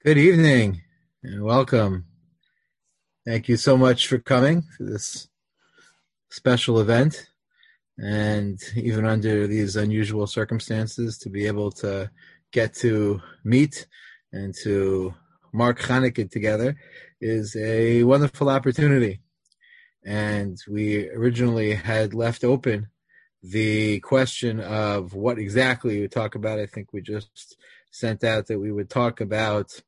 Good evening and welcome. Thank you so much for coming to this special event. And even under these unusual circumstances, to be able to get to meet and to mark Hanukkah together is a wonderful opportunity. And we originally had left open the question of what exactly we would talk about. I think we just sent out that we would talk about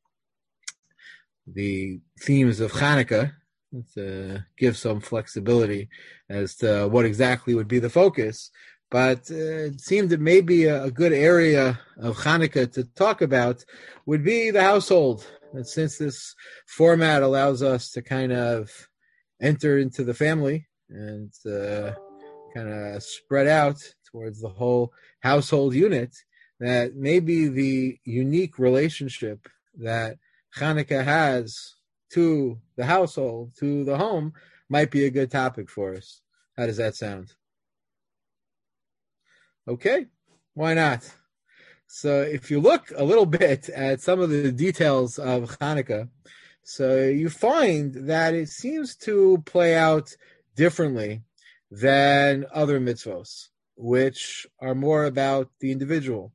the themes of Hanukkah to give some flexibility as to what exactly would be the focus. But it seemed that maybe a good area of Hanukkah to talk about would be the household. And since this format allows us to kind of enter into the family and kind of spread out towards the whole household unit, that maybe the unique relationship that Hanukkah has to the household, to the home, might be a good topic for us. How does that sound? Okay, why not? So if you look a little bit at some of the details of Hanukkah, so you find that it seems to play out differently than other mitzvos, which are more about the individual.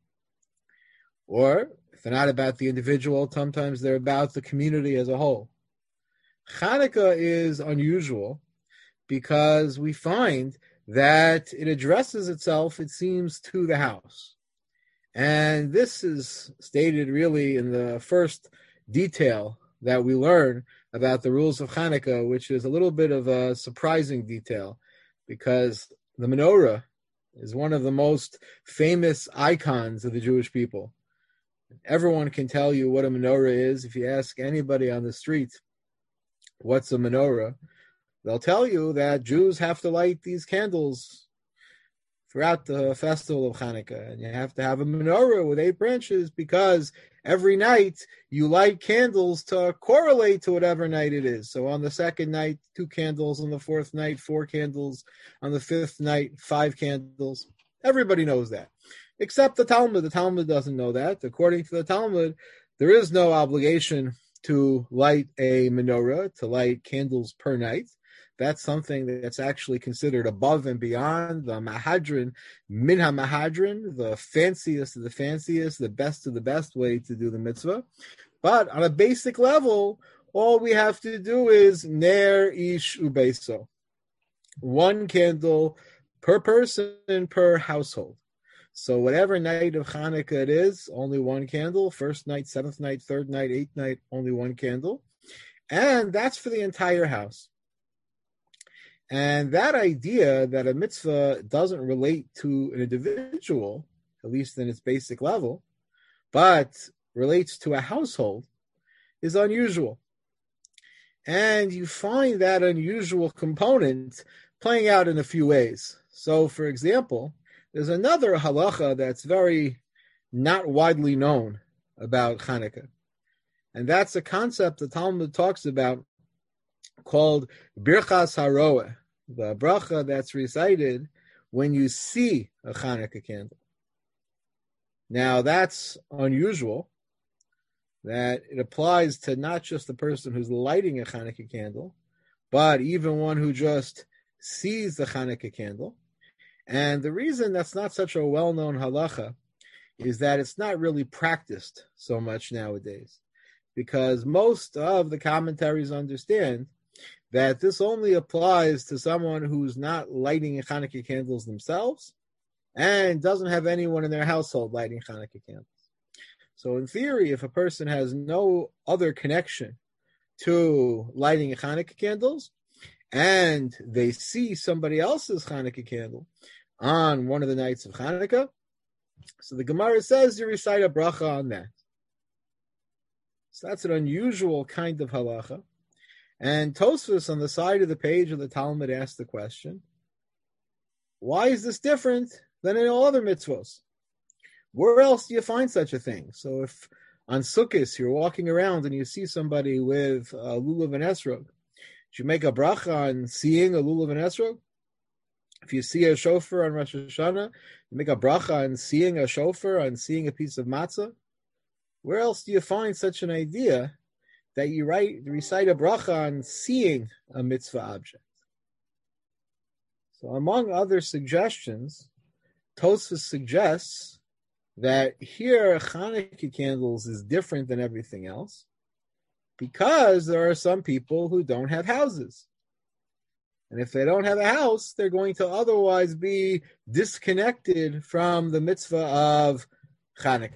Or if they're not about the individual, sometimes they're about the community as a whole. Hanukkah is unusual because we find that it addresses itself, it seems, to the house. And this is stated really in the first detail that we learn about the rules of Hanukkah, which is a little bit of a surprising detail because the menorah is one of the most famous icons of the Jewish people. Everyone can tell you what a menorah is. If you ask anybody on the street, what's a menorah? They'll tell you that Jews have to light these candles throughout the festival of Hanukkah. And you have to have a menorah with 8 branches because every night you light candles to correlate to whatever night it is. So on the second night, 2 candles. On the fourth night, 4 candles. On the fifth night, 5 candles. Everybody knows that. Except the Talmud. The Talmud doesn't know that. According to the Talmud, there is no obligation to light a menorah, to light candles per night. That's something that's actually considered above and beyond the Mahadran, Min HaMahadran, the fanciest of the fanciest, the best of the best way to do the mitzvah. But on a basic level, all we have to do is Ner Ish Ubeso. 1 candle per person per household. So whatever night of Hanukkah it is, only 1 candle. First night, 7th night, 3rd night, 8th night, only 1 candle. And that's for the entire house. And that idea that a mitzvah doesn't relate to an individual, at least in its basic level, but relates to a household, is unusual. And you find that unusual component playing out in a few ways. So, for example, there's another halacha that's very not widely known about Hanukkah. And that's a concept the Talmud talks about called Birchas Haroeh, the bracha that's recited when you see a Hanukkah candle. Now that's unusual, that it applies to not just the person who's lighting a Hanukkah candle, but even one who just sees the Hanukkah candle. And the reason that's not such a well-known halacha is that it's not really practiced so much nowadays, because most of the commentaries understand that this only applies to someone who's not lighting Hanukkah candles themselves and doesn't have anyone in their household lighting Hanukkah candles. So in theory, if a person has no other connection to lighting Hanukkah candles, and they see somebody else's Hanukkah candle on one of the nights of Hanukkah, so the Gemara says you recite a bracha on that. So that's an unusual kind of halacha. And Tosfos on the side of the page of the Talmud asked the question, why is this different than in all other mitzvos? Where else do you find such a thing? So if on Sukkot you're walking around and you see somebody with a lulav and esrog, should you make a bracha on seeing a lulav and esrog? If you see a shofar on Rosh Hashanah, you make a bracha on seeing a shofar, on seeing a piece of matzah. Where else do you find such an idea that you recite a bracha on seeing a mitzvah object? So among other suggestions, Tosfos suggests that here Hanukkah candles is different than everything else because there are some people who don't have houses. And if they don't have a house, they're going to otherwise be disconnected from the mitzvah of Hanukkah.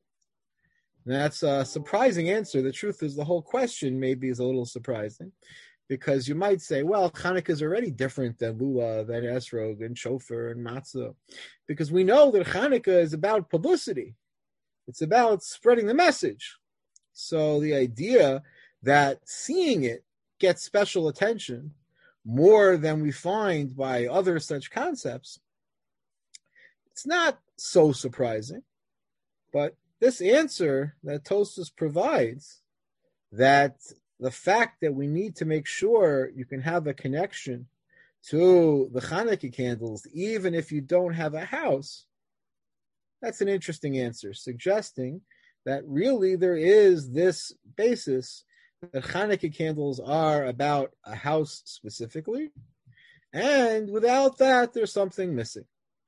And that's a surprising answer. The truth is the whole question maybe is a little surprising because you might say, well, Hanukkah is already different than Lulav, than Esrog, and Shofar, and Matzah, because we know that Hanukkah is about publicity. It's about spreading the message. So the idea that seeing it gets special attention more than we find by other such concepts, it's not so surprising. But this answer that Tosfos provides, that the fact that we need to make sure you can have a connection to the Hanukkah candles, even if you don't have a house, that's an interesting answer, suggesting that really there is this basis that Hanukkah candles are about a house specifically, and without that, there's something missing.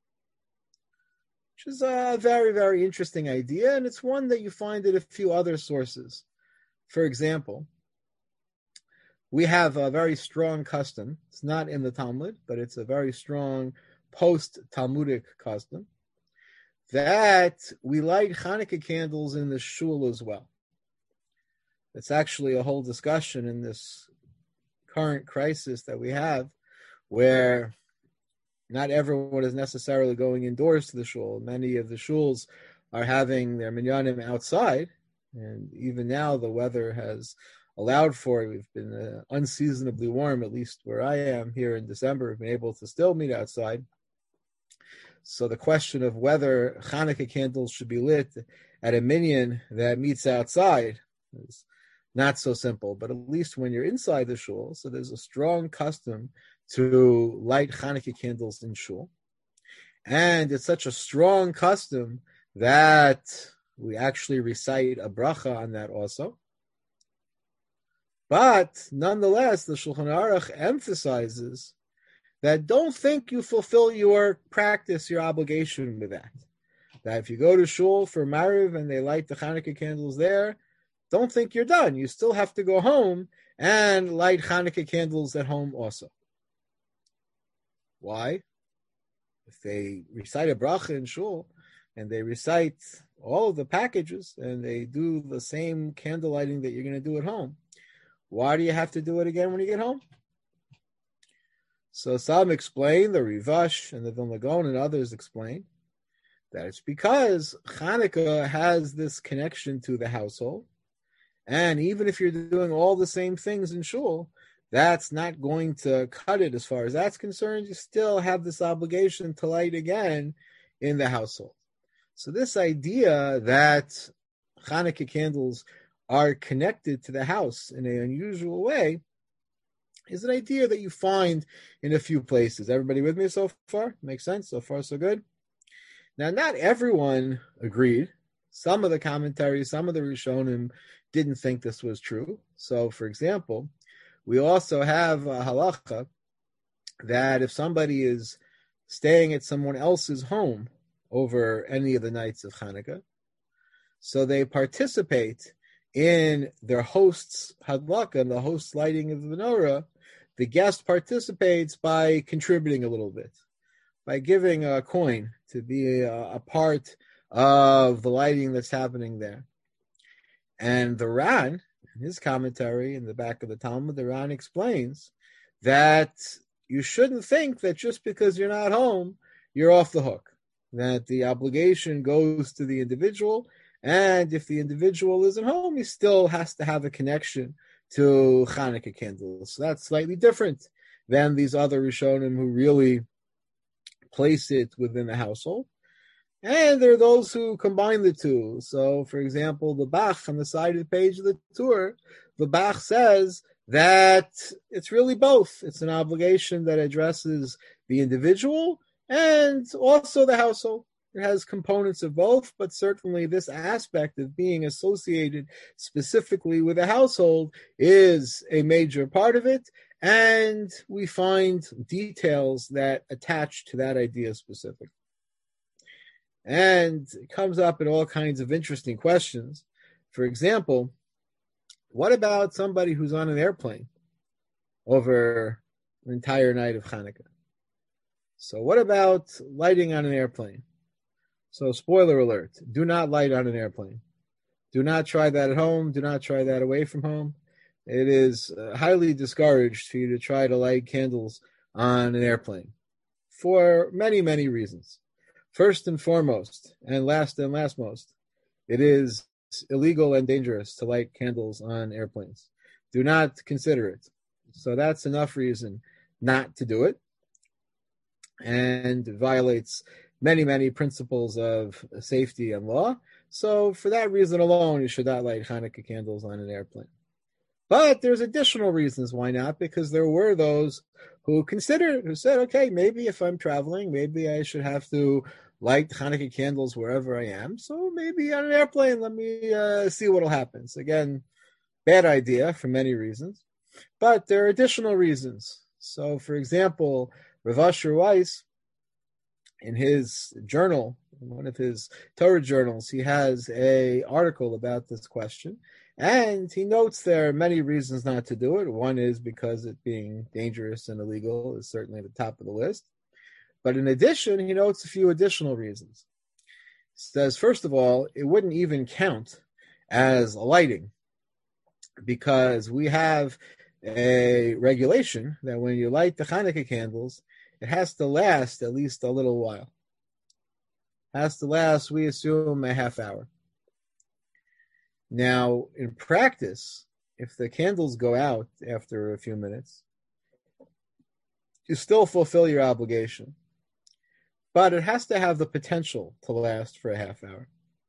Which is a very, very interesting idea, and it's one that you find in a few other sources. For example, we have a very strong custom. It's not in the Talmud, but it's a very strong post-Talmudic custom that we light Hanukkah candles in the shul as well. It's actually a whole discussion in this current crisis that we have, where not everyone is necessarily going indoors to the shul. Many of the shuls are having their minyanim outside, and even now the weather has allowed for it. We've been unseasonably warm, at least where I am here in December. We've been able to still meet outside. So the question of whether Hanukkah candles should be lit at a minyan that meets outside is not so simple, but at least when you're inside the shul, so there's a strong custom to light Hanukkah candles in shul. And it's such a strong custom that we actually recite a bracha on that also. But nonetheless, the Shulchan Aruch emphasizes that don't think you fulfill your practice, your obligation with that. That if you go to shul for Mariv and they light the Hanukkah candles there, don't think you're done. You still have to go home and light Hanukkah candles at home also. Why? If they recite a bracha in shul and they recite all of the packages and they do the same candle lighting that you're going to do at home, why do you have to do it again when you get home? So some explain, the Rivash and the Vilna Gaon and others explain, that it's because Hanukkah has this connection to the household. And even if you're doing all the same things in shul, that's not going to cut it as far as that's concerned. You still have this obligation to light again in the household. So this idea that Hanukkah candles are connected to the house in an unusual way is an idea that you find in a few places. Everybody with me so far? Makes sense? So far, so good? Now, not everyone agreed. Some of the commentaries, some of the Rishonim didn't think this was true. So, for example, we also have a halacha that if somebody is staying at someone else's home over any of the nights of Hanukkah, so they participate in their host's hadlaka, the host's lighting of the menorah, the guest participates by contributing a little bit, by giving a coin to be a part of the lighting that's happening there. And the Ran, in his commentary in the back of the Talmud, the Ran explains that you shouldn't think that just because you're not home, you're off the hook, that the obligation goes to the individual, and if the individual isn't home, he still has to have a connection to Hanukkah candles. So that's slightly different than these other Rishonim who really place it within the household. And there are those who combine the two. So, for example, the Bach on the side of the page of the tour, the Bach says that it's really both. It's an obligation that addresses the individual and also the household. It has components of both, but certainly this aspect of being associated specifically with a household is a major part of it. And we find details that attach to that idea specifically. And it comes up in all kinds of interesting questions. For example, what about somebody who's on an airplane over an entire night of Hanukkah? So what about lighting on an airplane? So spoiler alert, do not light on an airplane. Do not try that at home. Do not try that away from home. It is highly discouraged for you to try to light candles on an airplane for many, many reasons. First and foremost, and last most, it is illegal and dangerous to light candles on airplanes. Do not consider it. So that's enough reason not to do it. And it violates many, many principles of safety and law. So for that reason alone, you should not light Hanukkah candles on an airplane. But there's additional reasons why not, because there were those who said, okay, maybe if I'm traveling, maybe I should have to light Hanukkah candles wherever I am. So maybe on an airplane, let me see what'll happen. So again, bad idea for many reasons. But there are additional reasons. So for example, Rav Asher Weiss, in his journal, one of his Torah journals, he has an article about this question. And he notes there are many reasons not to do it. One is because it being dangerous and illegal is certainly at the top of the list. But in addition, he notes a few additional reasons. He says, first of all, it wouldn't even count as a lighting because we have a regulation that when you light the Hanukkah candles, it has to last at least a little while. It has to last, we assume, a half hour. Now, in practice, if the candles go out after a few minutes, you still fulfill your obligation. But it has to have the potential to last for a half hour.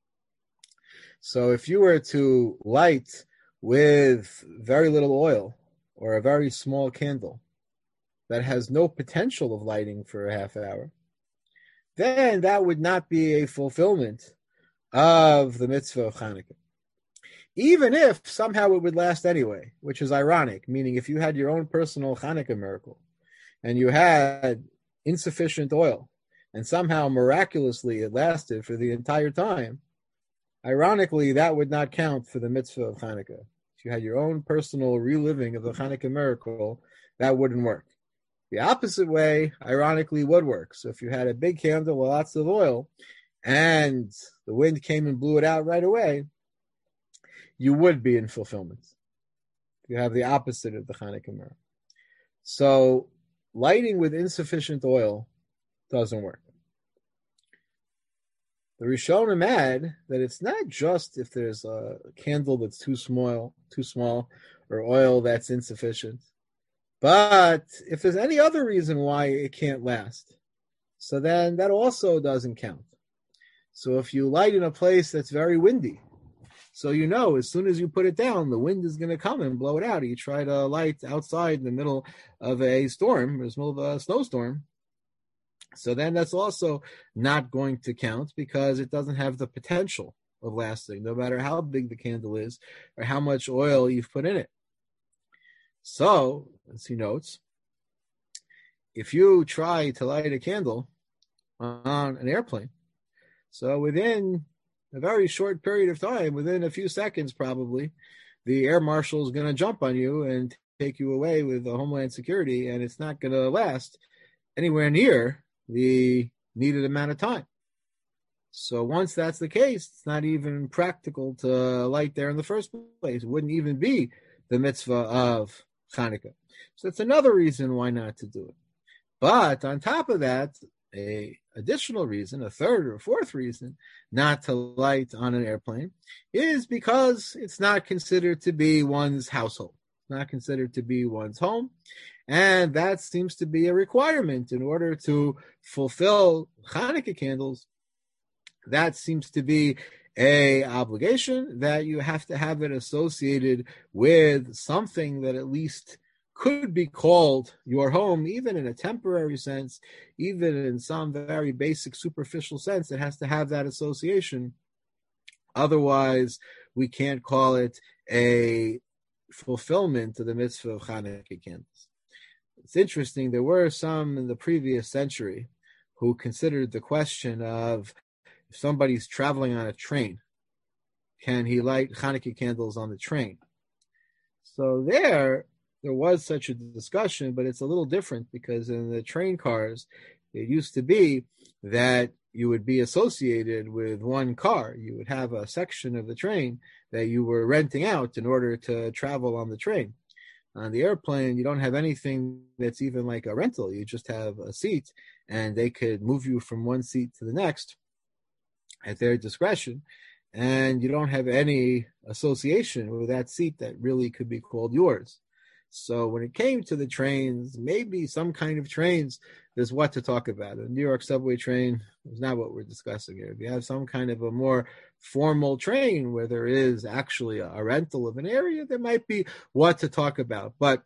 So if you were to light with very little oil or a very small candle that has no potential of lighting for a half hour, then that would not be a fulfillment of the mitzvah of Hanukkah. Even if somehow it would last anyway, which is ironic, meaning if you had your own personal Hanukkah miracle and you had insufficient oil and somehow miraculously it lasted for the entire time, ironically, that would not count for the mitzvah of Hanukkah. If you had your own personal reliving of the Hanukkah miracle, that wouldn't work. The opposite way, ironically, would work. So if you had a big candle with lots of oil and the wind came and blew it out right away, you would be in fulfillment. You have the opposite of the Hanukkah miracle. So lighting with insufficient oil doesn't work. The Rishonim add that it's not just if there's a candle that's too small, or oil that's insufficient, but if there's any other reason why it can't last, so then that also doesn't count. So if you light in a place that's very windy, so you know as soon as you put it down, the wind is going to come and blow it out. You try to light outside in the middle of a storm, in the middle of a snowstorm, so then that's also not going to count because it doesn't have the potential of lasting, no matter how big the candle is or how much oil you've put in it. So, as he notes, if you try to light a candle on an airplane, so within a very short period of time, within a few seconds probably, the air marshal is going to jump on you and take you away with the Homeland Security, and it's not going to last anywhere near the needed amount of time. So once that's the case, it's not even practical to light there in the first place. It wouldn't even be the mitzvah of Hanukkah. So that's another reason why not to do it. But on top of that, a additional reason, a third or fourth reason not to light on an airplane is because it's not considered to be one's household, not considered to be one's home. And that seems to be a requirement in order to fulfill Hanukkah candles. That seems to be an obligation that you have to have it associated with something that at least could be called your home, even in a temporary sense, even in some very basic superficial sense. It has to have that association. Otherwise, we can't call it a fulfillment of the mitzvah of Hanukkah candles. It's interesting, there were some in the previous century who considered the question of if somebody's traveling on a train, can he light Hanukkah candles on the train? So there was such a discussion, but it's a little different because in the train cars, it used to be that you would be associated with one car. You would have a section of the train that you were renting out in order to travel on the train. On the airplane, you don't have anything that's even like a rental. You just have a seat, and they could move you from one seat to the next at their discretion. And you don't have any association with that seat that really could be called yours. So when it came to the trains, maybe some kind of trains, there's what to talk about. A New York subway train is not what we're discussing here. If you have some kind of a more formal train where there is actually a rental of an area, there might be what to talk about. But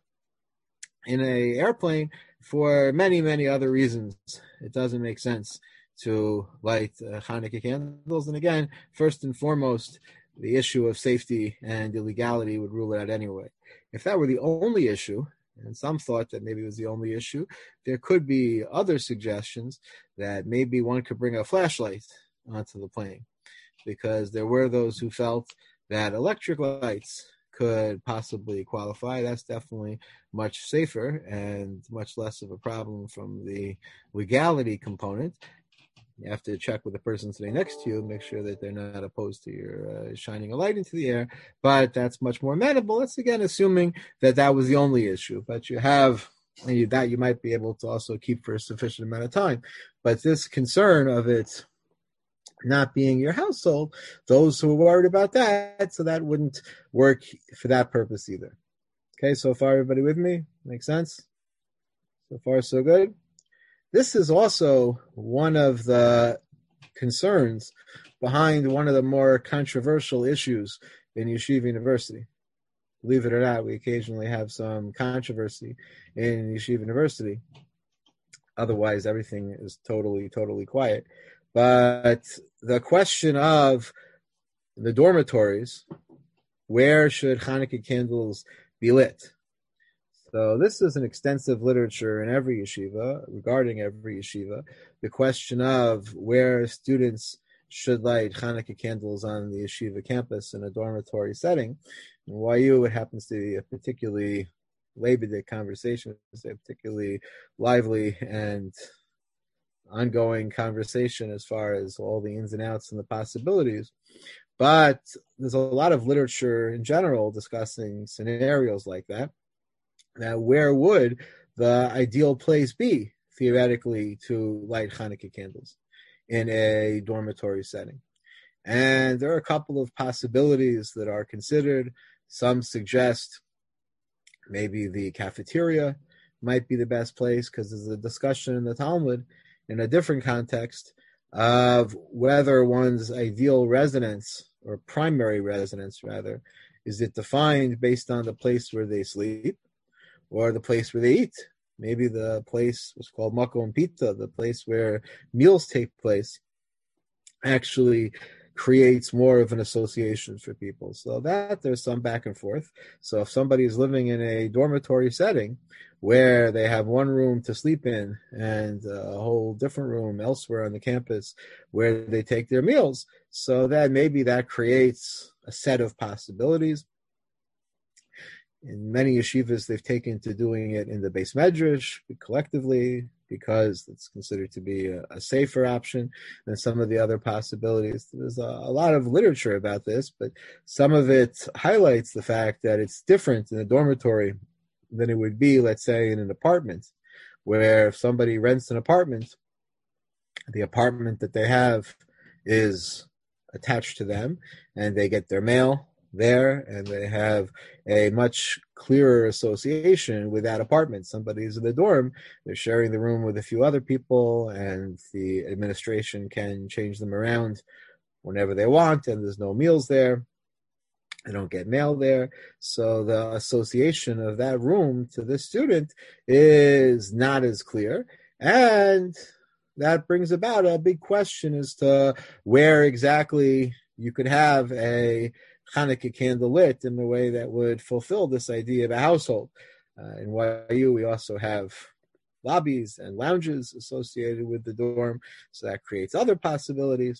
in an airplane, for many, many other reasons, it doesn't make sense to light Hanukkah candles. And again, first and foremost, the issue of safety and illegality would rule it out anyway. If that were the only issue, and some thought that maybe it was the only issue, there could be other suggestions that maybe one could bring a flashlight onto the plane, because there were those who felt that electric lights could possibly qualify. That's definitely much safer and much less of a problem from the legality component. You have to check with the person sitting next to you, make sure that they're not opposed to your shining a light into the air. But that's much more manageable. That's, again, assuming that that was the only issue. But you have that you might be able to also keep for a sufficient amount of time. But this concern of it not being your household, those who are worried about that, so that wouldn't work for that purpose either. Okay, so far, everybody with me? Makes sense? So far, so good? This is also one of the concerns behind one of the more controversial issues in Yeshiva University. Believe it or not, we occasionally have some controversy in Yeshiva University. Otherwise, everything is totally, totally quiet. But the question of the dormitories, where should Hanukkah candles be lit? So this is an extensive literature in every yeshiva, regarding every yeshiva, the question of where students should light Hanukkah candles on the yeshiva campus in a dormitory setting. In YU, it happens to be a particularly Labor Day conversation, it's a particularly lively and ongoing conversation as far as all the ins and outs and the possibilities. But there's a lot of literature in general discussing scenarios like that. Now, where would the ideal place be, theoretically, to light Hanukkah candles in a dormitory setting? And there are a couple of possibilities that are considered. Some suggest maybe the cafeteria might be the best place, because there's a discussion in the Talmud in a different context of whether one's ideal residence, or primary residence rather, is it defined based on the place where they sleep or the place where they eat. Maybe the place was called Makom Pita, the place where meals take place, actually creates more of an association for people. So that there's some back and forth. So if somebody is living in a dormitory setting where they have one room to sleep in and a whole different room elsewhere on the campus where they take their meals, so that maybe that creates a set of possibilities. In many yeshivas, they've taken to doing it in the Beis Medrash collectively, because it's considered to be a safer option than some of the other possibilities. There's a lot of literature about this, but some of it highlights the fact that it's different in a dormitory than it would be, let's say, in an apartment, where if somebody rents an apartment, the apartment that they have is attached to them, and they get their mail there, and they have a much clearer association with that apartment. Somebody's in the dorm, they're sharing the room with a few other people, and the administration can change them around whenever they want, and there's no meals there. They don't get mail there. So the association of that room to the student is not as clear. And that brings about a big question as to where exactly you could have a Hanukkah candle lit in a way that would fulfill this idea of a household. In YU, we also have lobbies and lounges associated with the dorm, so that creates other possibilities.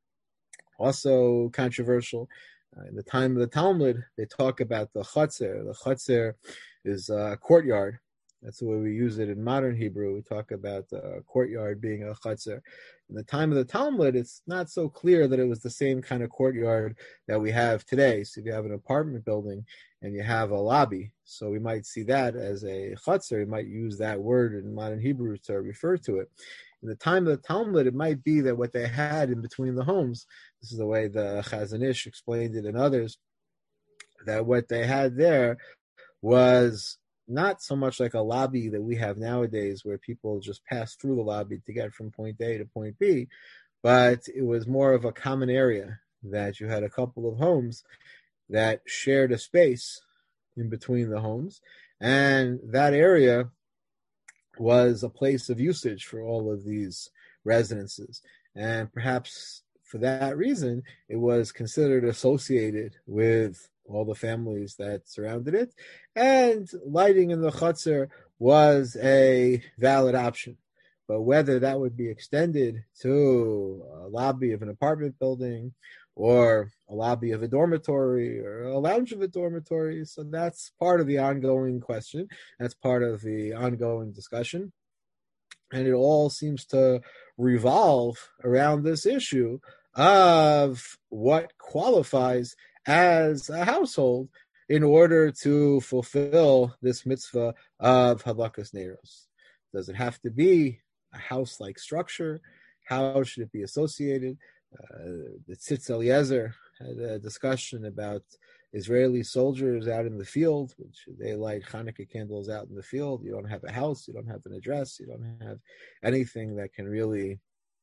Also controversial. In the time of the Talmud, they talk about the chutzner. The chutzner is a courtyard. That's the way we use it in modern Hebrew. We talk about the courtyard being a chutzner. In the time of the Talmud, it's not so clear that it was the same kind of courtyard that we have today. So if you have an apartment building and you have a lobby, so we might see that as a chutzner. We might use that word in modern Hebrew to refer to it. In the time of the Talmud, it might be that what they had in between the homes, this is the way the Chazon Ish explained it and others, that what they had there was not so much like a lobby that we have nowadays where people just pass through the lobby to get from point A to point B, but it was more of a common area that you had a couple of homes that shared a space in between the homes, and that area was a place of usage for all of these residences. And perhaps for that reason, it was considered associated with all the families that surrounded it. And lighting in the chutzner was a valid option. But whether that would be extended to a lobby of an apartment building or a lobby of a dormitory or a lounge of a dormitory, so that's part of the ongoing question. That's part of the ongoing discussion. And it all seems to revolve around this issue of what qualifies as a household in order to fulfill this mitzvah of Hadlakas Neiros. Does it have to be a house-like structure? How should it be associated? The Tzitz Eliezer had a discussion about Israeli soldiers out in the field, which they light Hanukkah candles out in the field. You don't have a house, you don't have an address, you don't have anything that can really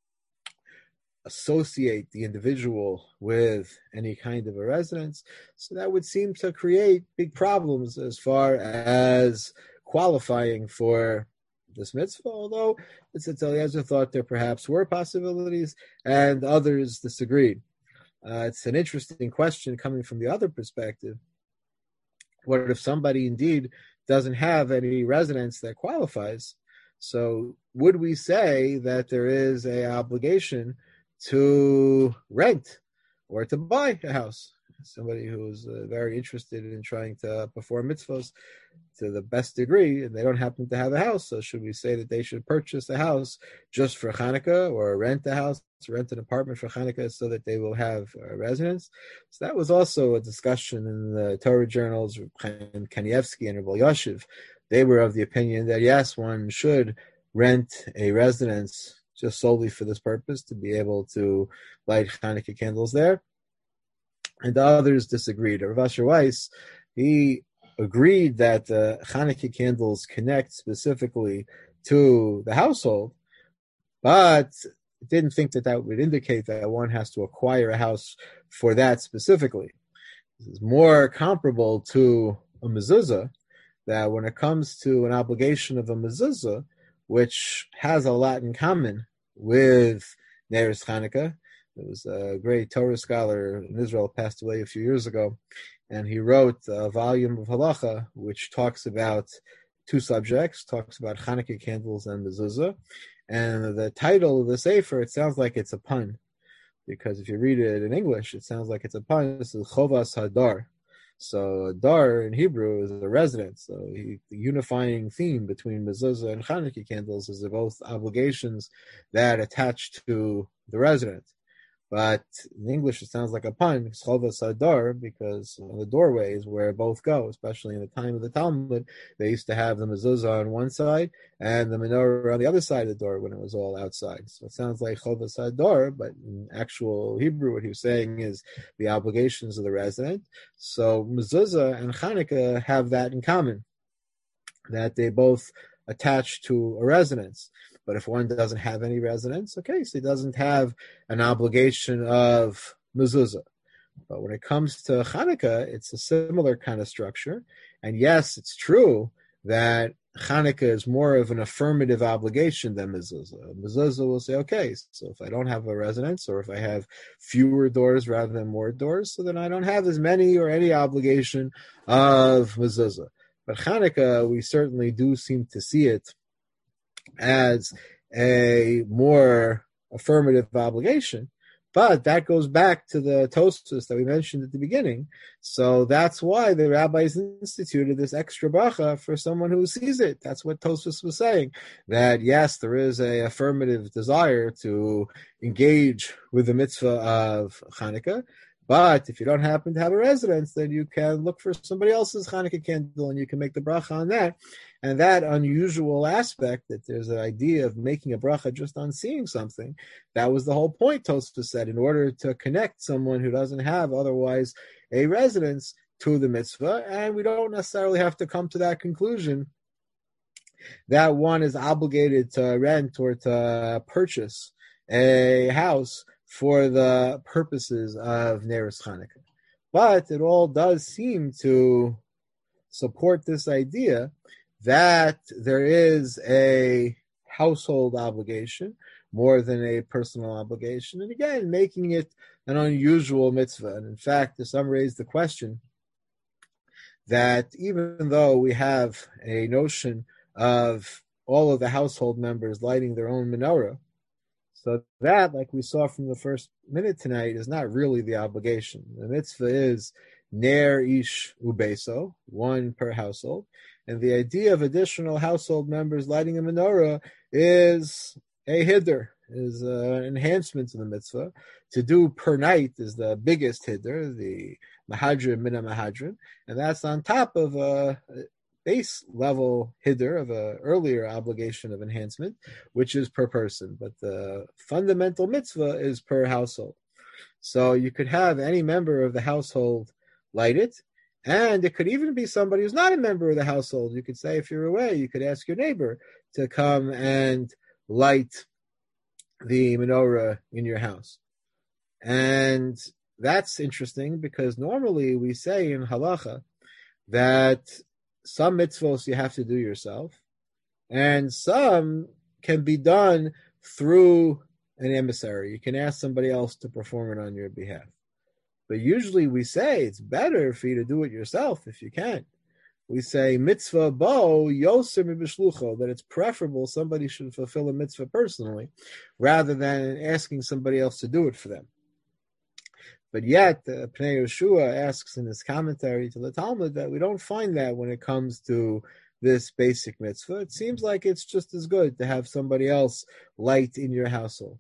associate the individual with any kind of a residence. So that would seem to create big problems as far as qualifying for this mitzvah, although the Tzitz Eliezer thought there perhaps were possibilities and others disagreed. It's an interesting question coming from the other perspective. What if somebody indeed doesn't have any residence that qualifies? So would we say that there is an obligation to rent or to buy a house? Somebody who is very interested in trying to perform mitzvahs to the best degree, and they don't happen to have a house. So should we say that they should purchase a house just for Hanukkah, or rent a house, rent an apartment for Hanukkah, so that they will have a residence? So that was also a discussion in the Torah journals. Chaim Kanievsky and Rabbi Yoshev, they were of the opinion that yes, one should rent a residence just solely for this purpose, to be able to light Hanukkah candles there. And the others disagreed. Rav Asher Weiss, he agreed that the Hanukkah candles connect specifically to the household, but didn't think that that would indicate that one has to acquire a house for that specifically. This is more comparable to a mezuzah, that when it comes to an obligation of a mezuzah, which has a lot in common with Neiros Hanukkah. There was a great Torah scholar in Israel, passed away a few years ago, and he wrote a volume of halacha which talks about two subjects, talks about Hanukkah candles and mezuzah. And the title of the sefer, it sounds like it's a pun, because if you read it in English, it sounds like it's a pun. This is Chovas Hadar. So dar in Hebrew is a residence. So the unifying theme between mezuzah and Hanukkah candles is they're both obligations that attach to the resident. But in English, it sounds like a pun, Chovas Hadar, because the doorway is where both go, especially in the time of the Talmud. They used to have the mezuzah on one side and the menorah on the other side of the door when it was all outside. So it sounds like Chovas Hadar, but in actual Hebrew, what he was saying is the obligations of the resident. So mezuzah and Hanukkah have that in common, that they both attach to a residence. But if one doesn't have any residence, okay, so he doesn't have an obligation of mezuzah. But when it comes to Hanukkah, it's a similar kind of structure. And yes, it's true that Hanukkah is more of an affirmative obligation than mezuzah. Mezuzah will say, okay, so if I don't have a residence, or if I have fewer doors rather than more doors, so then I don't have as many or any obligation of mezuzah. But Hanukkah, we certainly do seem to see it as a more affirmative obligation. But that goes back to the Tosfos that we mentioned at the beginning. So that's why the rabbis instituted this extra bracha for someone who sees it. That's what Tosfos was saying. That yes, there is a affirmative desire to engage with the mitzvah of Hanukkah. But if you don't happen to have a residence, then you can look for somebody else's Hanukkah candle and you can make the bracha on that. And that unusual aspect, that there's an idea of making a bracha just on seeing something, that was the whole point, Tosfos said, in order to connect someone who doesn't have otherwise a residence to the mitzvah. And we don't necessarily have to come to that conclusion that one is obligated to rent or to purchase a house for the purposes of Neros Hanukkah. But it all does seem to support this idea that there is a household obligation more than a personal obligation. And again, making it an unusual mitzvah. And in fact, some raise the question that even though we have a notion of all of the household members lighting their own menorah, so that, like we saw from the first minute tonight, is not really the obligation. The mitzvah is ner ish ubeso, one per household. And the idea of additional household members lighting a menorah is a hiddur, is an enhancement to the mitzvah. To do per night is the biggest hiddur, the mahadrin min mahadrin, and that's on top of a base level hiddur of an earlier obligation of enhancement, which is per person. But the fundamental mitzvah is per household. So you could have any member of the household light it, and it could even be somebody who's not a member of the household. You could say, if you're away, you could ask your neighbor to come and light the menorah in your house. And that's interesting because normally we say in halacha that some mitzvos you have to do yourself, and some can be done through an emissary. You can ask somebody else to perform it on your behalf. But usually we say it's better for you to do it yourself if you can. We say mitzvah bo yoser mibishlucho, that it's preferable somebody should fulfill a mitzvah personally rather than asking somebody else to do it for them. But yet, Pnei Yehoshua asks in his commentary to the Talmud that we don't find that when it comes to this basic mitzvah. It seems like it's just as good to have somebody else light in your household.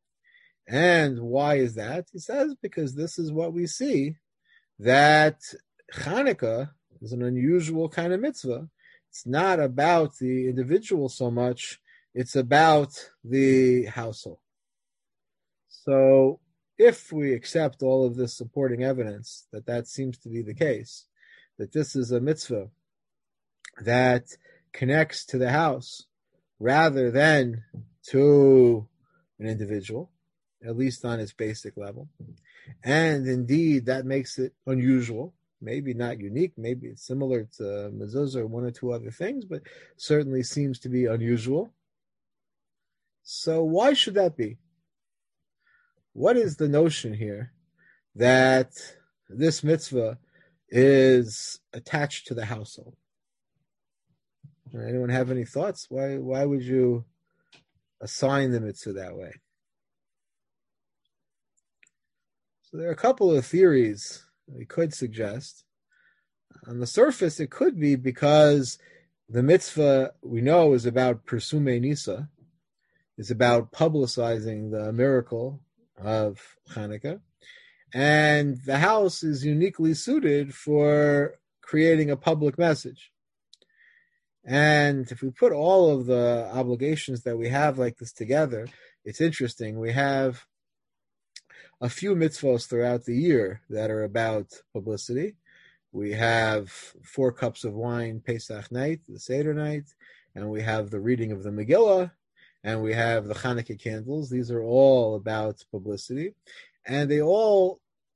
And why is that? He says because this is what we see, that Hanukkah is an unusual kind of mitzvah. It's not about the individual so much, it's about the household. So if we accept all of this supporting evidence that seems to be the case, that this is a mitzvah that connects to the house rather than to an individual, at least on its basic level. And indeed, that makes it unusual, maybe not unique, maybe it's similar to mezuzah or one or two other things, but certainly seems to be unusual. So why should that be? What is the notion here that this mitzvah is attached to the household? Anyone have any thoughts? Why would you assign the mitzvah that way? So there are a couple of theories we could suggest. On the surface, it could be because the mitzvah we know is about Persume Nisa, is about publicizing the miracle of Hanukkah, and the house is uniquely suited for creating a public message. And if we put all of the obligations that we have like this together, it's interesting. We have a few mitzvahs throughout the year that are about publicity. We have 4 cups of wine Pesach night, the Seder night, and we have the reading of the Megillah, and we have the Hanukkah candles. These are all about publicity, and they all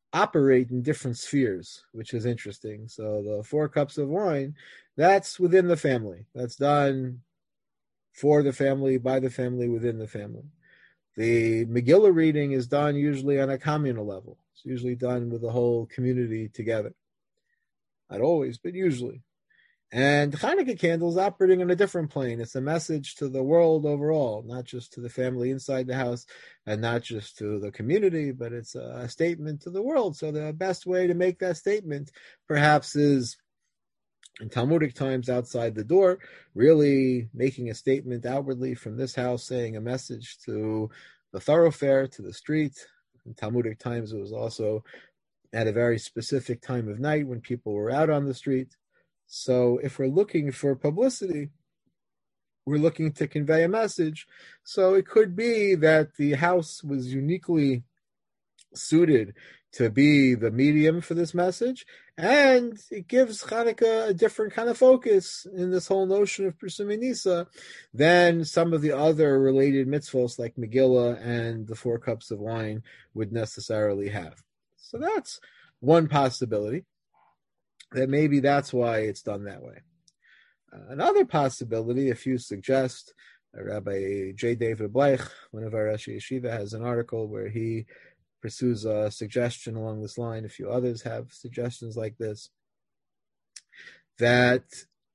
operate in different spheres, which is interesting. So the 4 cups of wine, that's within the family. That's done for the family, by the family, within the family. The Megillah reading is done usually on a communal level. It's usually done with the whole community together. Not always, but usually. And Hanukkah candles operating on a different plane. It's a message to the world overall, not just to the family inside the house and not just to the community, but it's a statement to the world. So the best way to make that statement perhaps is in Talmudic times outside the door, really making a statement outwardly from this house, saying a message to the thoroughfare, to the street. In Talmudic times, it was also at a very specific time of night when people were out on the street. So if we're looking for publicity, we're looking to convey a message. So it could be that the house was uniquely suited to be the medium for this message, and it gives Hanukkah a different kind of focus in this whole notion of Pirsumei Nisa than some of the other related mitzvos like Megillah and the 4 cups of wine would necessarily have. So that's one possibility, that maybe that's why it's done that way. Another possibility, if you suggest, Rabbi J. David Bleich, one of our Rashi Yeshiva, has an article where he pursues a suggestion along this line. A few others have suggestions like this, that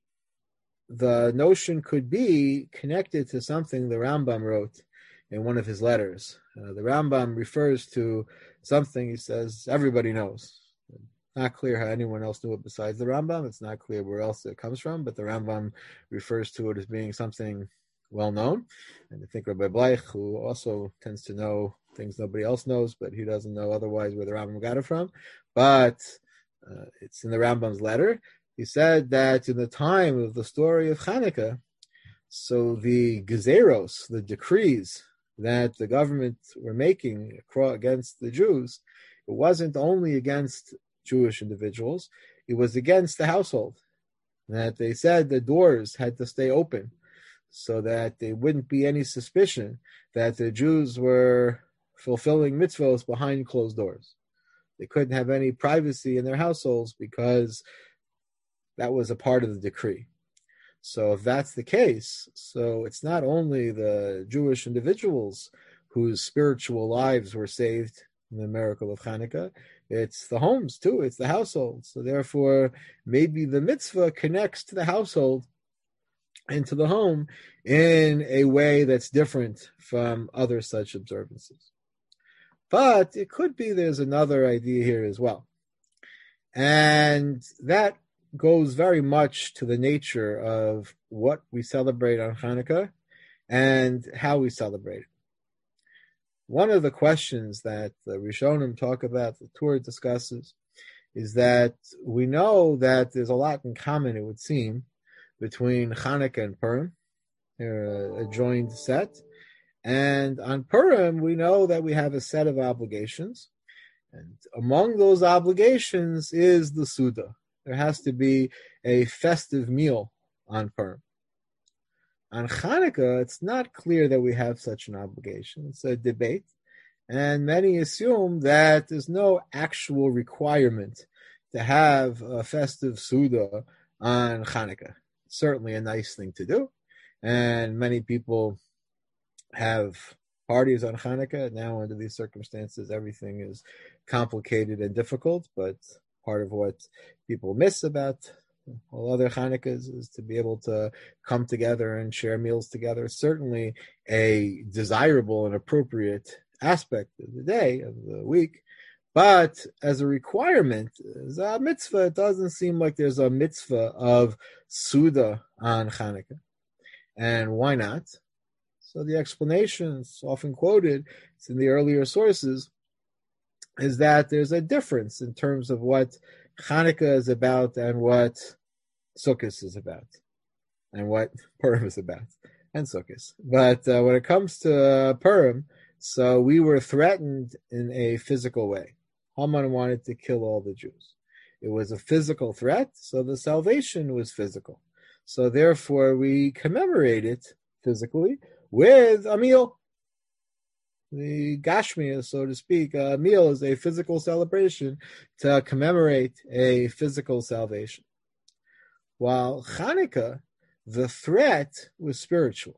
the notion could be connected to something the Rambam wrote in one of his letters. The Rambam refers to something, he says, everybody knows. Not clear how anyone else knew it besides the Rambam. It's not clear where else it comes from, but the Rambam refers to it as being something well known. And I think Rabbi Bleich, who also tends to know things nobody else knows, but he doesn't know otherwise where the Rambam got it from. But it's in the Rambam's letter. He said that in the time of the story of Hanukkah, so the gezeros, the decrees that the government were making against the Jews, it wasn't only against Jewish individuals, it was against the household. That they said the doors had to stay open so that there wouldn't be any suspicion that the Jews were fulfilling mitzvos behind closed doors. They couldn't have any privacy in their households because that was a part of the decree. So if that's the case, so it's not only the Jewish individuals whose spiritual lives were saved in the miracle of Hanukkah, it's the homes too, it's the households. So therefore, maybe the mitzvah connects to the household and to the home in a way that's different from other such observances. But it could be there's another idea here as well. And that goes very much to the nature of what we celebrate on Hanukkah and how we celebrate it. One of the questions that the Rishonim talk about, the Torah discusses, is that we know that there's a lot in common, it would seem, between Hanukkah and Purim. They're a joined set. And on Purim, we know that we have a set of obligations. And among those obligations is the Suda. There has to be a festive meal on Purim. On Hanukkah, it's not clear that we have such an obligation. It's a debate. And many assume that there's no actual requirement to have a festive Suda on Hanukkah. It's certainly a nice thing to do. And many people have parties on Hanukkah. Now, under these circumstances, everything is complicated and difficult, but part of what people miss about all other Hanukkahs is to be able to come together and share meals together. Certainly a desirable and appropriate aspect of the day, of the week. But as a requirement, as a mitzvah, it doesn't seem like there's a mitzvah of Suda on Hanukkah. And why not? So the explanation, it's often quoted, it's in the earlier sources, is that there's a difference in terms of what Hanukkah is about and what Sukkot is about, and what Purim is about, and Sukkot. But when it comes to Purim, so we were threatened in a physical way. Haman wanted to kill all the Jews. It was a physical threat, so the salvation was physical. So therefore, we commemorate it physically with a meal. the Gashmia, so to speak. A meal is a physical celebration to commemorate a physical salvation. While Hanukkah, the threat was spiritual.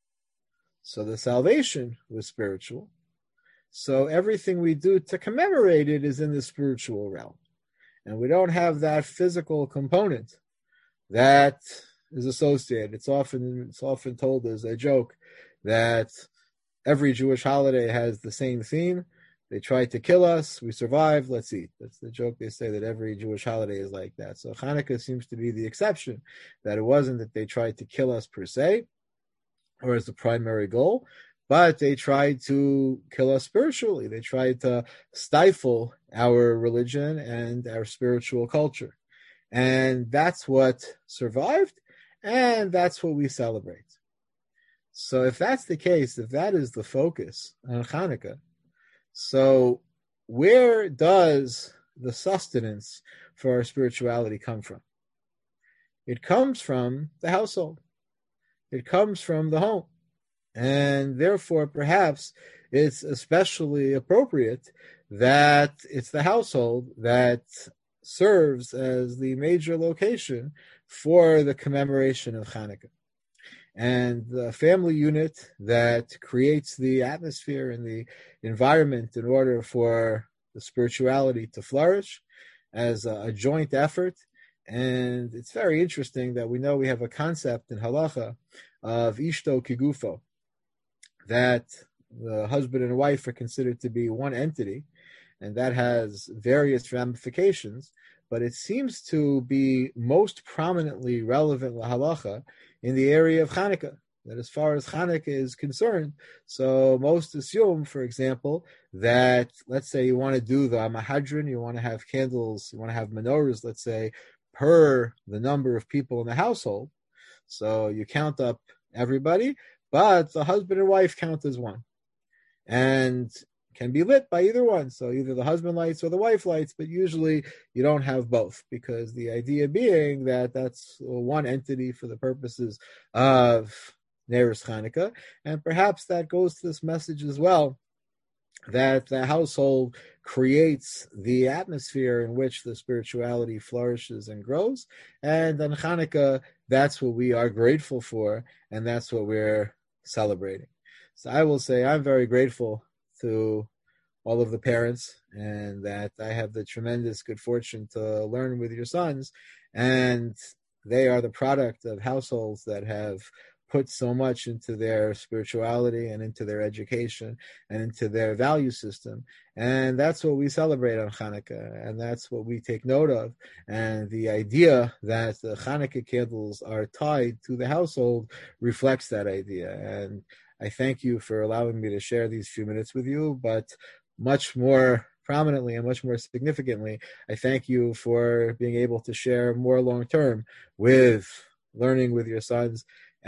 So the salvation was spiritual. So everything we do to commemorate it is in the spiritual realm. And we don't have that physical component that is associated. It's often told as a joke that every Jewish holiday has the same theme. They tried to kill us, we survived, let's eat. That's the joke they say, that every Jewish holiday is like that. So Hanukkah seems to be the exception, that it wasn't that they tried to kill us per se, or as the primary goal, but they tried to kill us spiritually. They tried to stifle our religion and our spiritual culture. And that's what survived, and that's what we celebrate. So if that's the case, if that is the focus on Hanukkah, so where does the sustenance for our spirituality come from? It comes from the household. It comes from the home. And therefore, perhaps it's especially appropriate that it's the household that serves as the major location for the commemoration of Hanukkah. And the family unit that creates the atmosphere and the environment in order for the spirituality to flourish as a joint effort. And it's very interesting that we know we have a concept in halacha of ishto kigufo, that the husband and wife are considered to be one entity, and that has various ramifications, but it seems to be most prominently relevant lahalacha in the area of Hanukkah, that as far as Hanukkah is concerned, so most assume, for example, that let's say you want to do the Mahadran, you want to have candles, you want to have menorahs, let's say, per the number of people in the household. So you count up everybody, but the husband and wife count as one. And can be lit by either one. So either the husband lights or the wife lights, but usually you don't have both, because the idea being that that's one entity for the purposes of Neiros Hanukkah. And perhaps that goes to this message as well, that the household creates the atmosphere in which the spirituality flourishes and grows. And on Hanukkah, that's what we are grateful for, and that's what we're celebrating. So I will say I'm very grateful to all of the parents, and that I have the tremendous good fortune to learn with your sons, and they are the product of households that have put so much into their spirituality and into their education and into their value system. And that's what we celebrate on Hanukkah, and that's what we take note of. And the idea that the Hanukkah candles are tied to the household reflects that idea. And I thank you for allowing me to share these few minutes with you, but much more prominently and much more significantly, I thank you for being able to share more long-term with learning with your sons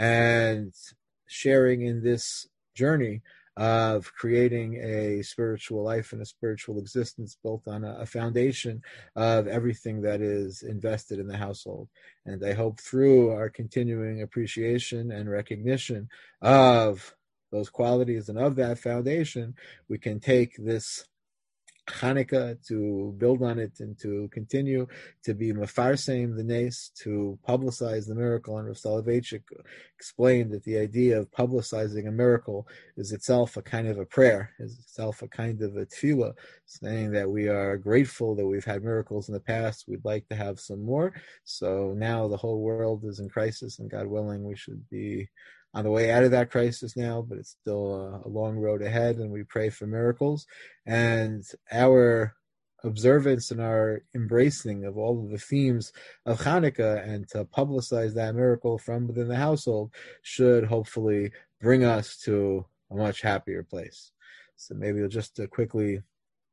and sharing in this journey of creating a spiritual life and a spiritual existence built on a foundation of everything that is invested in the household. And I hope through our continuing appreciation and recognition of those qualities and of that foundation, we can take this Hanukkah to build on it and to continue to be mefarseim the nes, to publicize the miracle. And Rav Soloveitchik explained that the idea of publicizing a miracle is itself a kind of a prayer, is itself a kind of a tefillah, saying that we are grateful that we've had miracles in the past, we'd like to have some more. So now the whole world is in crisis, and God willing, we should be on the way out of that crisis now, but it's still a long road ahead, and we pray for miracles. And our observance and our embracing of all of the themes of Hanukkah and to publicize that miracle from within the household should hopefully bring us to a much happier place. So maybe we'll just quickly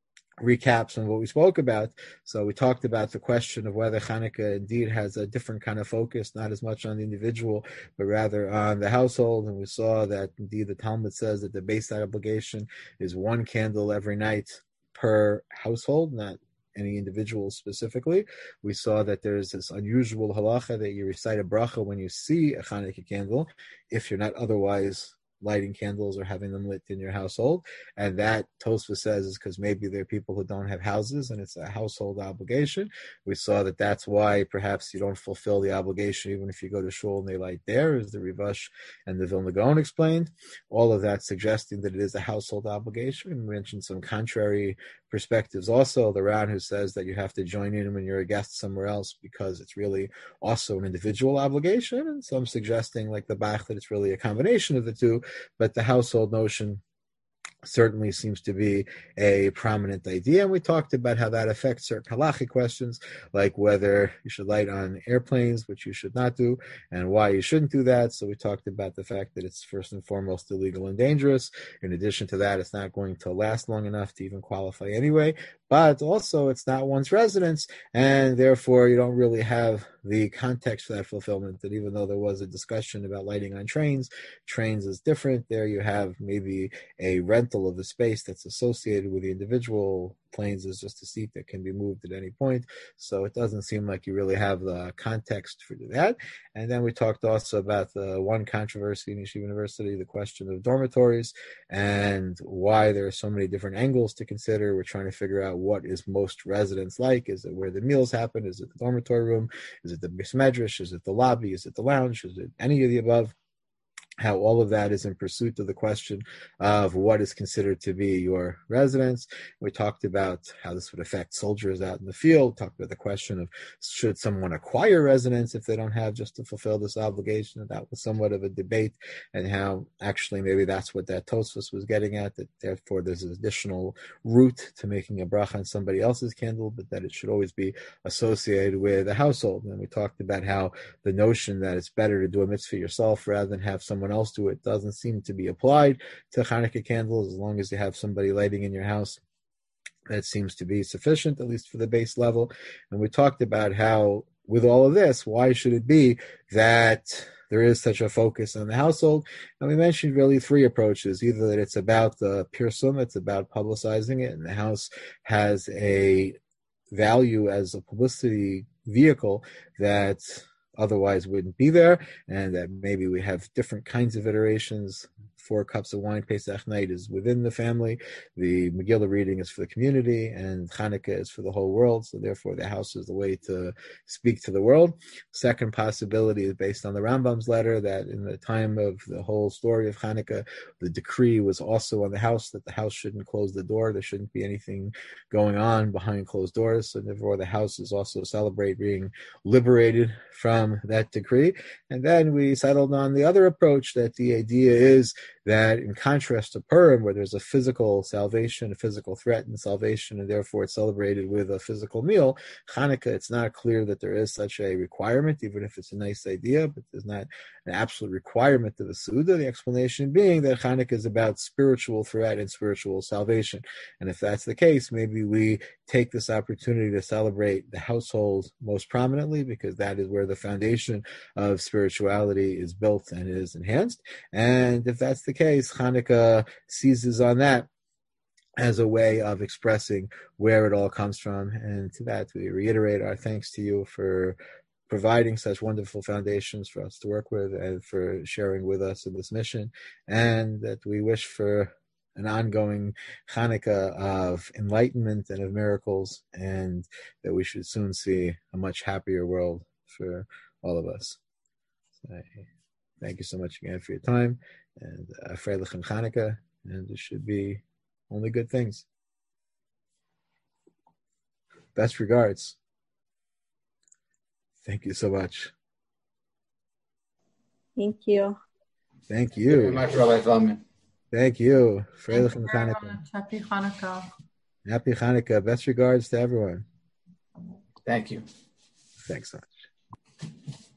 recap some of what we spoke about. So we talked about the question of whether Hanukkah indeed has a different kind of focus, not as much on the individual, but rather on the household. And we saw that indeed the Talmud says that the base obligation is one candle every night per household, not any individual specifically. We saw that there's this unusual halacha that you recite a bracha when you see a Hanukkah candle, if you're not otherwise lighting candles or having them lit in your household. And that Tosfos says is because maybe there are people who don't have houses and it's a household obligation. We saw that that's why perhaps you don't fulfill the obligation even if you go to shul and they light there, as the Rivash and the Vilna Gaon explained. All of that suggesting that it is a household obligation. We mentioned some contrary perspectives also. The Ran who says that you have to join in when you're a guest somewhere else because it's really also an individual obligation, and some suggesting, like the Bach, that it's really a combination of the two, but the household notion certainly seems to be a prominent idea. And we talked about how that affects certain halachic questions, like whether you should light on airplanes, which you should not do, and why you shouldn't do that. So we talked about the fact that it's first and foremost illegal and dangerous. In addition to that, it's not going to last long enough to even qualify anyway. But also, it's not one's residence, and therefore you don't really have the context for that fulfillment. That even though there was a discussion about lighting on trains is different. There you have maybe a rental of the space that's associated with the individual. Planes is just a seat that can be moved at any point. So it doesn't seem like you really have the context for that. And then we talked also about the one controversy in Yeshiva University, the question of dormitories and why there are so many different angles to consider. We're trying to figure out what is most residence like. Is it where the meals happen? Is it the dormitory room? Is it the beis medrash? Is it the lobby? Is it the lounge? Is it any of the above? How all of that is in pursuit of the question of what is considered to be your residence. We talked about how this would affect soldiers out in the field, talked about the question of should someone acquire residence if they don't have just to fulfill this obligation. That was somewhat of a debate, and how actually maybe that's what that Tosfos was getting at, that therefore there's an additional route to making a bracha on somebody else's candle, but that it should always be associated with a household. And we talked about how the notion that it's better to do a mitzvah yourself rather than have someone else do it doesn't seem to be applied to Hanukkah candles. As long as you have somebody lighting in your house, that seems to be sufficient, at least for the base level. And we talked about how, with all of this, why should it be that there is such a focus on the household? And we mentioned really three approaches. Either that it's about the pirsum, it's about publicizing it, and the house has a value as a publicity vehicle that otherwise wouldn't be there, and that maybe we have different kinds of iterations. 4 cups of wine Pesach night is within the family. The Megillah reading is for the community, and Hanukkah is for the whole world. So therefore, the house is the way to speak to the world. Second possibility is based on the Rambam's letter, that in the time of the whole story of Hanukkah, the decree was also on the house that the house shouldn't close the door. There shouldn't be anything going on behind closed doors. So therefore, the house is also celebrate being liberated from that decree. And then we settled on the other approach, that the idea is that in contrast to Purim, where there's a physical salvation, a physical threat and salvation, and therefore it's celebrated with a physical meal, Hanukkah, it's not clear that there is such a requirement, even if it's a nice idea, but there's not an absolute requirement of the Suda. The explanation being that Hanukkah is about spiritual threat and spiritual salvation. And if that's the case, maybe we take this opportunity to celebrate the household most prominently, because that is where the foundation of spirituality is built and is enhanced. And if that's the case, Hanukkah seizes on that as a way of expressing where it all comes from. And to that, we reiterate our thanks to you for providing such wonderful foundations for us to work with and for sharing with us in this mission, and that we wish for an ongoing Hanukkah of enlightenment and of miracles, and that we should soon see a much happier world for all of us. So, thank you so much again for your time, and Freilich and Hanukkah, and it should be only good things. Best regards. Thank you so much. Thank you. Thank you. Thank you very much, Rabbi Feldman. Thank you. Thank you very much. Happy Hanukkah. Happy Hanukkah. Best regards to everyone. Thank you. Thanks so much.